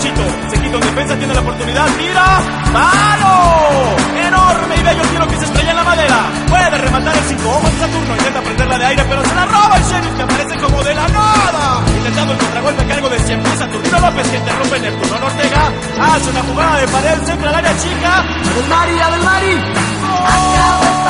Panchito. Se quita en defensa, tiene la oportunidad. ¡Tira! ¡Palo! Enorme y bello tiro que se estrella en la madera. Puede rematar el 5 ojos de Saturno. Intenta prenderla de aire, pero se la roba el Sheriff, que aparece como de la nada. Intentando el contragolpe a cargo de siempre Saturnino López, que interrumpe Neptuno Ortega. Hace una jugada de pared, centra al área chica. ¡Del Mari! ¡Gol!